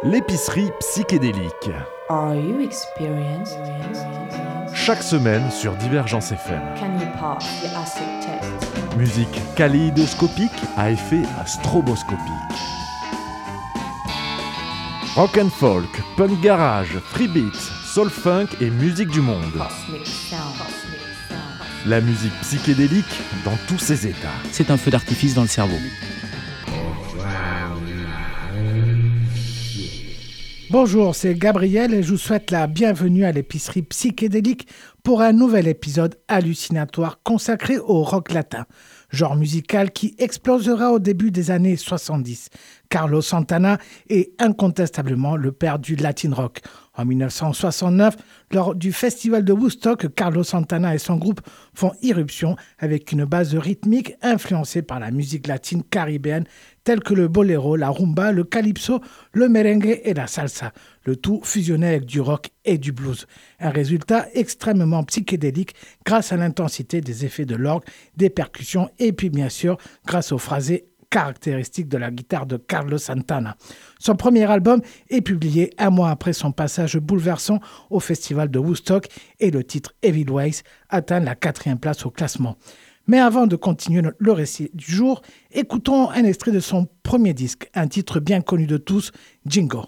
L'épicerie psychédélique. Are you experienced? Chaque semaine sur Divergence FM. Can you pass the acid test? Musique kaléidoscopique à effet stroboscopique. Rock and folk, punk garage, free beats, soul funk et musique du monde. Cosmic sound. La musique psychédélique dans tous ses états. C'est un feu d'artifice dans le cerveau. Bonjour, c'est Gabriel et je vous souhaite la bienvenue à l'épicerie psychédélique pour un nouvel épisode hallucinatoire consacré au rock latin, genre musical qui explosera au début des années 70. Carlos Santana est incontestablement le père du latin rock. En 1969, lors du festival de Woodstock, Carlos Santana et son groupe font irruption avec une base rythmique influencée par la musique latine caribéenne telle que le boléro, la rumba, le calypso, le merengue et la salsa. Le tout fusionné avec du rock et du blues. Un résultat extrêmement psychédélique grâce à l'intensité des effets de l'orgue, des percussions et puis bien sûr grâce aux phrasés caractéristique de la guitare de Carlos Santana. Son premier album est publié un mois après son passage bouleversant au festival de Woodstock et le titre Evil Ways atteint la 4e place au classement. Mais avant de continuer le récit du jour, écoutons un extrait de son premier disque, un titre bien connu de tous, Jingo.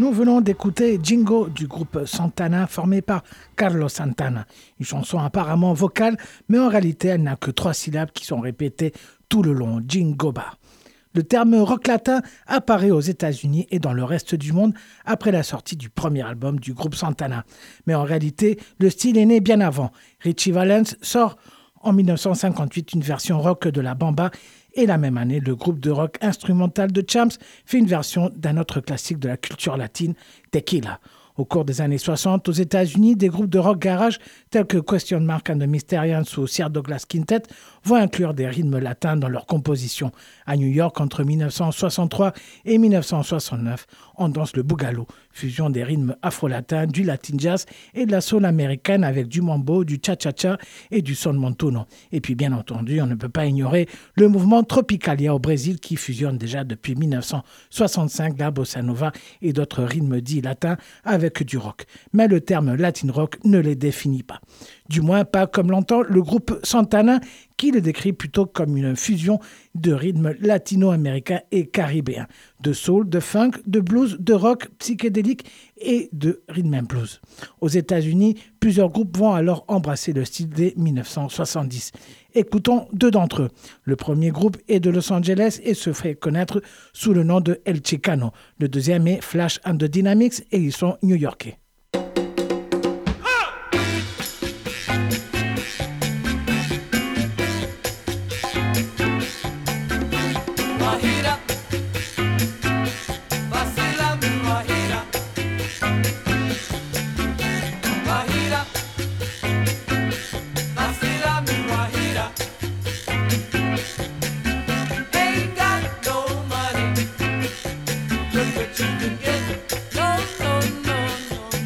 Nous venons d'écouter Jingo du groupe Santana formé par Carlos Santana. Une chanson apparemment vocale, mais en réalité elle n'a que 3 syllabes qui sont répétées tout le long, Jingoba. Le terme rock latin apparaît aux États-Unis et dans le reste du monde après la sortie du premier album du groupe Santana. Mais en réalité, le style est né bien avant. Richie Valens sort en 1958 une version rock de la bamba et la même année, le groupe de rock instrumental de Champs fait une version d'un autre classique de la culture latine, Tequila. Au cours des années 60, aux États-Unis, des groupes de rock garage tels que Question Mark and the Mysterians ou Sir Douglas Quintet vont inclure des rythmes latins dans leur composition. À New York, entre 1963 et 1969, on danse le boogaloo, fusion des rythmes afro-latins, du latin jazz et de la soul américaine avec du mambo, du cha-cha-cha et du son montuno. Et puis bien entendu, on ne peut pas ignorer le mouvement Tropicalia au Brésil qui fusionne déjà depuis 1965 la bossa nova et d'autres rythmes dits latins avec du rock. Mais le terme latin rock ne les définit pas. Du moins pas comme l'entend le groupe Santana qui le décrit plutôt comme une fusion de rythmes latino-américains et caribéens, de soul, de funk, de blues, de rock psychédélique et de rhythm and blues. Aux États-Unis, plusieurs groupes vont alors embrasser le style dès 1970. Écoutons 2 d'entre eux. Le premier groupe est de Los Angeles et se fait connaître sous le nom de El Chicano. Le deuxième est Flash and the Dynamics et ils sont new-yorkais. Look what you can get. No, no, no, no.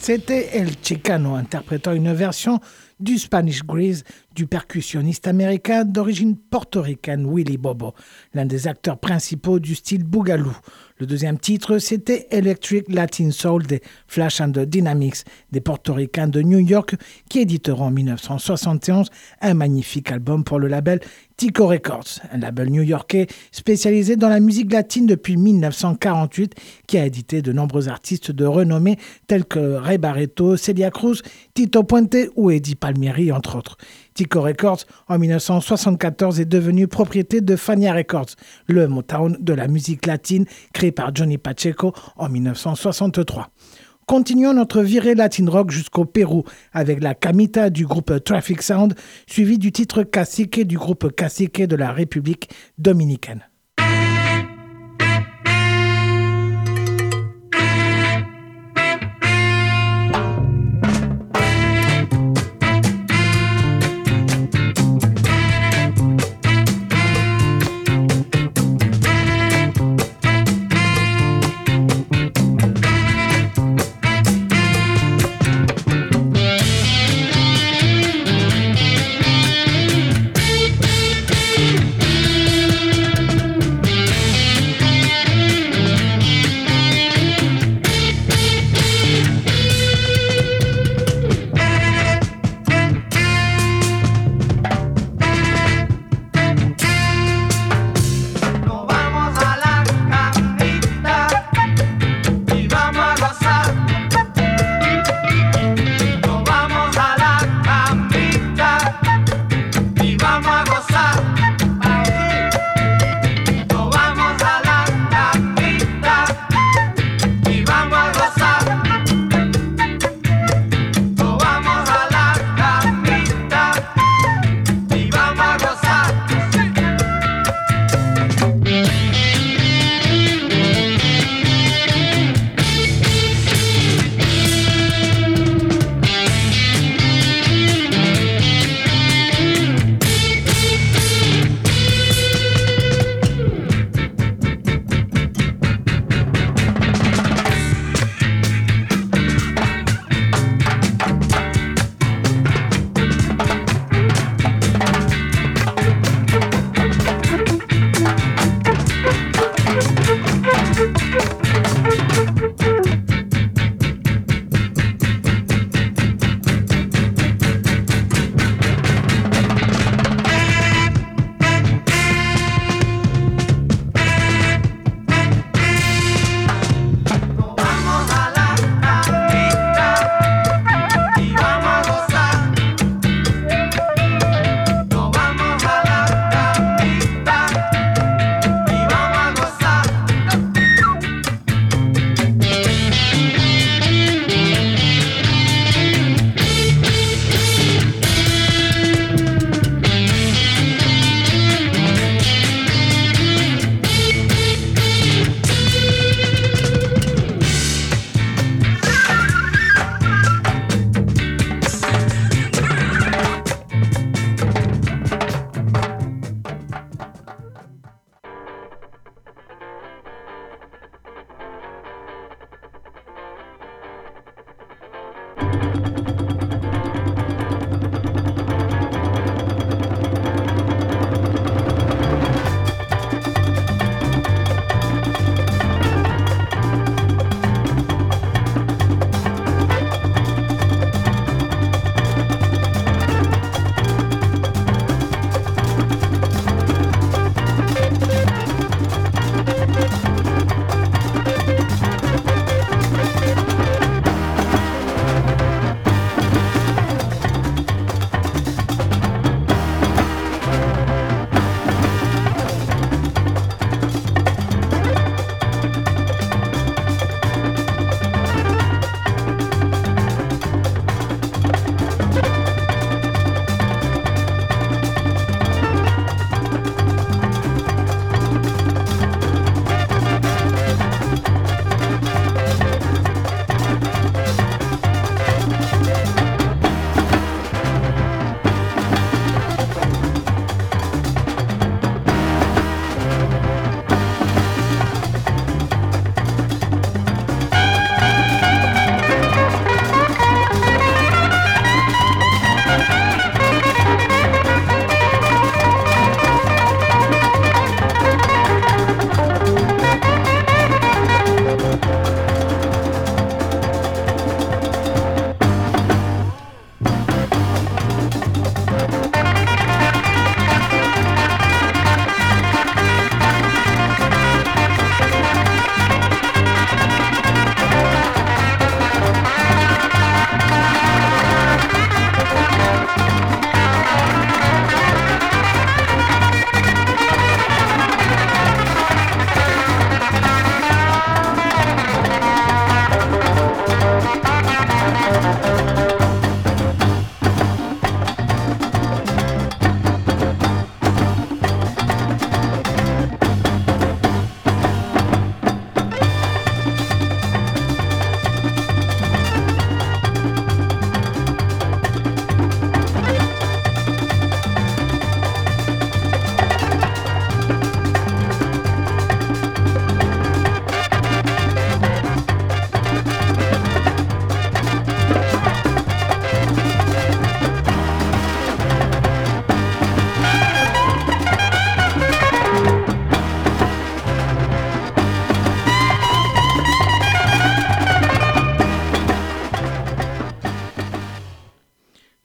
C'était El Chicano interprétant une version du Spanish Grease du percussionniste américain d'origine portoricaine Willy Bobo, l'un des acteurs principaux du style Boogaloo. Le deuxième titre, c'était Electric Latin Soul des Flash and the Dynamics, des portoricains de New York qui éditeront en 1971 un magnifique album pour le label Tico Records, un label new-yorkais spécialisé dans la musique latine depuis 1948 qui a édité de nombreux artistes de renommée tels que Ray Barretto, Celia Cruz, Tito Puente ou Eddie Palmieri entre autres. Tico Records, en 1974, est devenu propriété de Fania Records, le Motown de la musique latine créé par Johnny Pacheco en 1963. Continuons notre virée latin rock jusqu'au Pérou avec la Camita du groupe Traffic Sound, suivi du titre Cacique du groupe Cacique de la République dominicaine.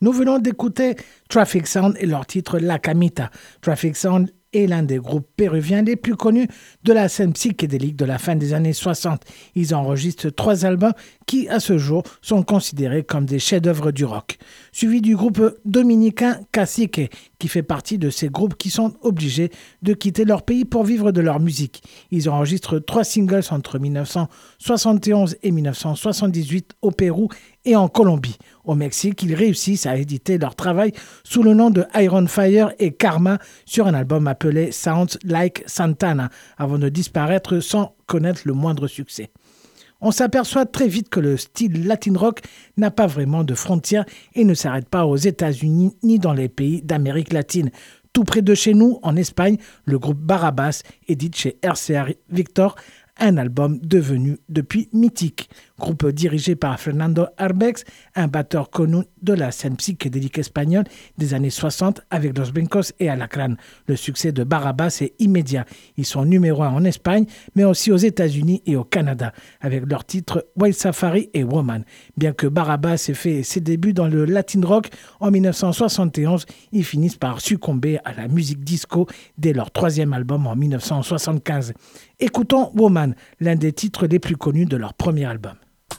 Nous venons d'écouter Traffic Sound et leur titre La Camita. Traffic Sound est l'un des groupes péruviens les plus connus de la scène psychédélique de la fin des années 60. Ils enregistrent 3 albums qui, à ce jour, sont considérés comme des chefs-d'œuvre du rock. Suivi du groupe dominicain Cacique, qui fait partie de ces groupes qui sont obligés de quitter leur pays pour vivre de leur musique. Ils enregistrent 3 singles entre 1971 et 1978 au Pérou et en Colombie. Au Mexique, ils réussissent à éditer leur travail sous le nom de Iron Fire et Karma sur un album appelé Sounds Like Santana, avant de disparaître sans connaître le moindre succès. On s'aperçoit très vite que le style latin rock n'a pas vraiment de frontières et ne s'arrête pas aux États-Unis ni dans les pays d'Amérique latine. Tout près de chez nous, en Espagne, le groupe Barrabás édite chez RCA Victor un album devenu depuis mythique. Groupe dirigé par Fernando Arbex, un batteur connu de la scène psychédélique espagnole des années 60 avec Los Brincos et Alacrán. Le succès de Barrabás est immédiat. Ils sont numéro 1 en Espagne, mais aussi aux États-Unis et au Canada, avec leurs titres Wild Safari et Woman. Bien que Barrabás ait fait ses débuts dans le latin rock en 1971, ils finissent par succomber à la musique disco dès leur 3e album en 1975. Écoutons Woman, l'un des titres les plus connus de leur premier album.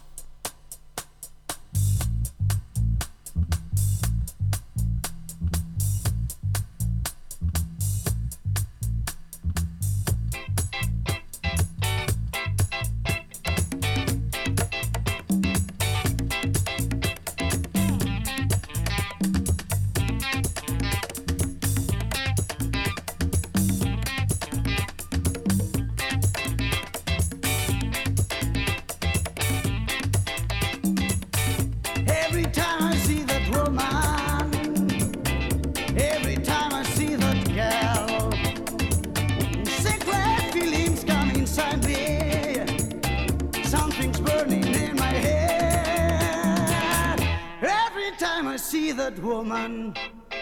See that woman.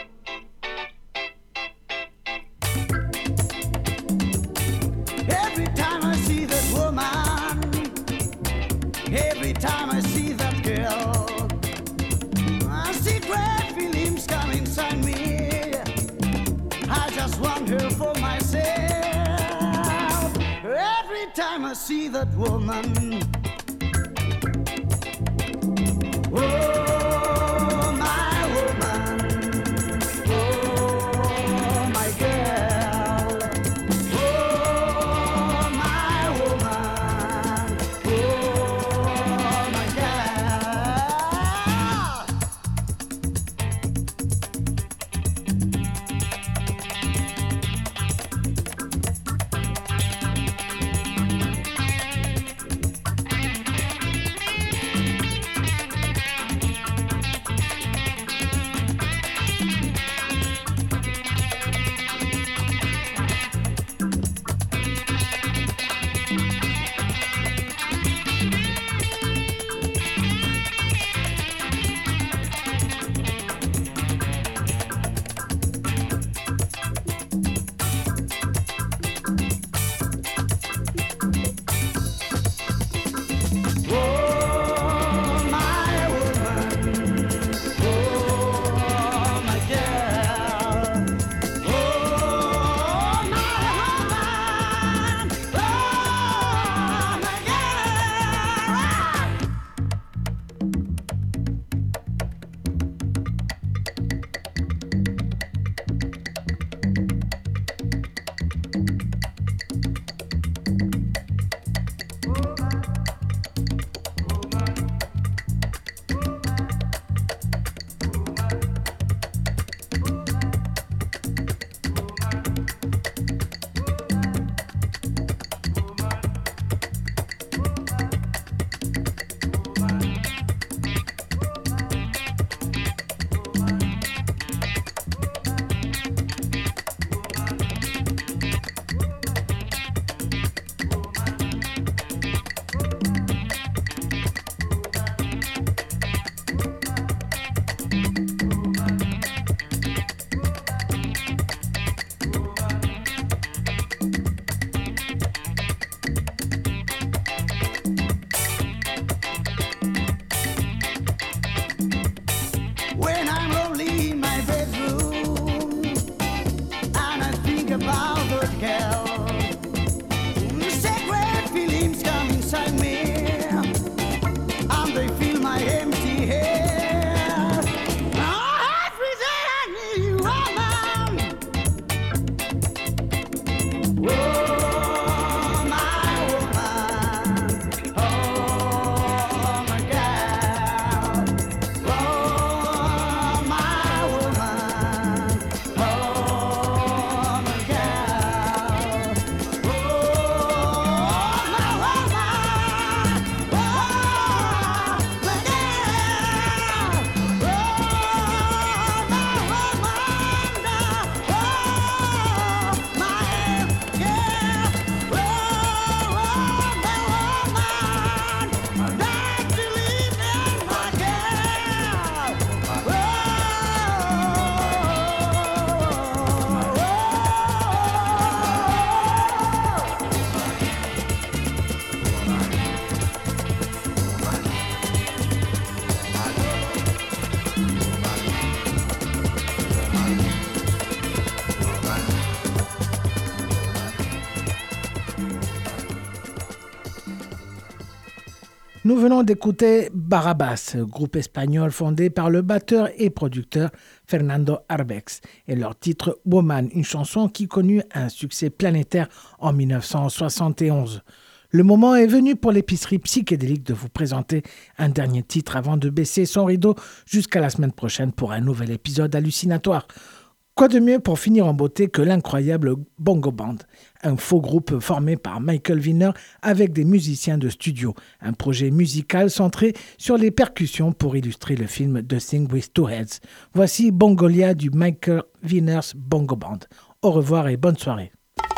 Every time I see that woman, every time I see that girl, I see great feelings come inside me. I just want her for myself. Every time I see that woman. Whoa. Nous venons d'écouter Barrabás, groupe espagnol fondé par le batteur et producteur Fernando Arbex, et leur titre Woman, une chanson qui connut un succès planétaire en 1971. Le moment est venu pour l'épicerie psychédélique de vous présenter un dernier titre avant de baisser son rideau jusqu'à la semaine prochaine pour un nouvel épisode hallucinatoire. Quoi de mieux pour finir en beauté que l'incroyable Bongo Band, un faux groupe formé par Michael Wiener avec des musiciens de studio, un projet musical centré sur les percussions pour illustrer le film The Thing with Two Heads. Voici Bongolia du Michael Wiener's Bongo Band. Au revoir et bonne soirée.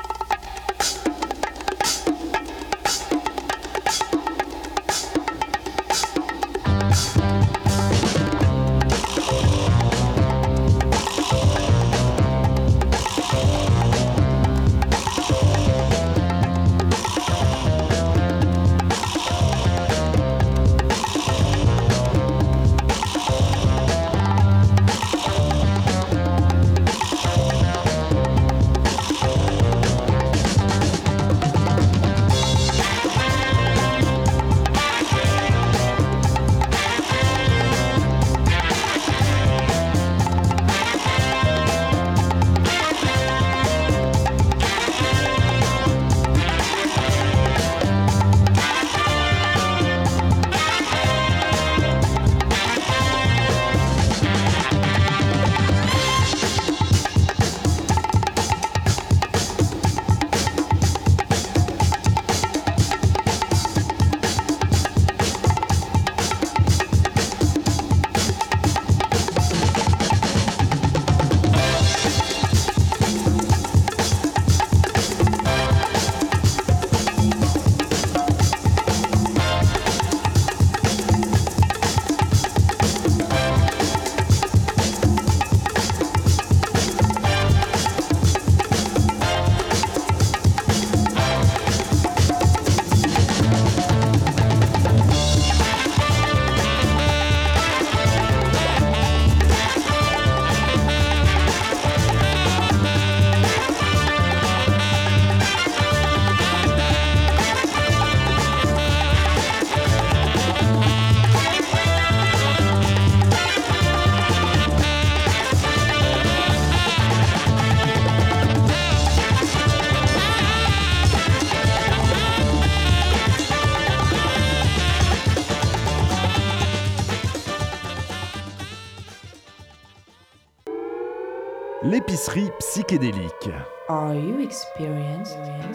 L'épicerie psychédélique. Are you experienced?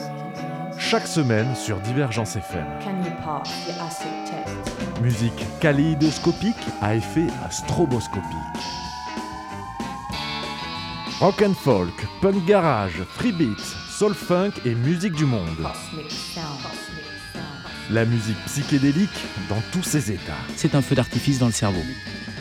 Chaque semaine sur Divergence FM. Can you pass the acid test? Musique kaléidoscopique à effet stroboscopique. Rock and folk, punk garage, free beats, soul funk et musique du monde. Cosmic sound. La musique psychédélique dans tous ses états. C'est un feu d'artifice dans le cerveau.